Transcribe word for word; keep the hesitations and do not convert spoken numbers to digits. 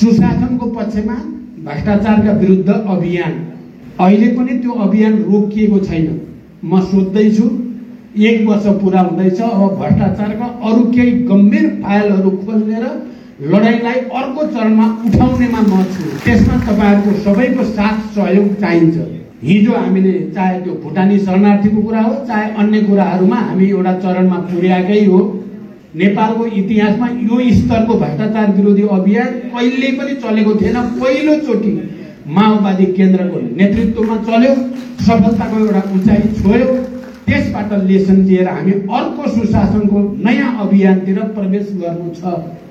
सुशासनको पक्षमा भ्रष्टाचारका विरुद्ध अभियान, अहिले पनि त्यो अभियान रोकिएको छैन। म सोध्दैछु, एक वर्ष पुरा हुँदैछ, अब भ्रष्टाचारका अरू केही गम्भीर फाइलहरू खोलेर लडाईँलाई अर्को चरणमा उठाउनेमा म छु। त्यसमा तपाईहरुको सबैको साथ सहयोग चाहिन्छ। हिजो हामीले चाहे त्यो भुटानी शरणार्थीको कुरा हो, चाहे अन्य कुराहरूमा हामी एउटा चरणमा पुर्याएकै हो। नेपालको इतिहासमा यो स्तरको भ्रष्टाचार विरोधी अभियान कहिले पनि चलेको थिएन। पहिलो चोटि माओवादी केन्द्रको नेतृत्वमा चल्यो, सफलताको एउटा उचाइ छोयो। त्यसबाट लेसन लिएर हामी अर्को सुशासनको नयाँ अभियानतिर प्रवेश गर्नु छ।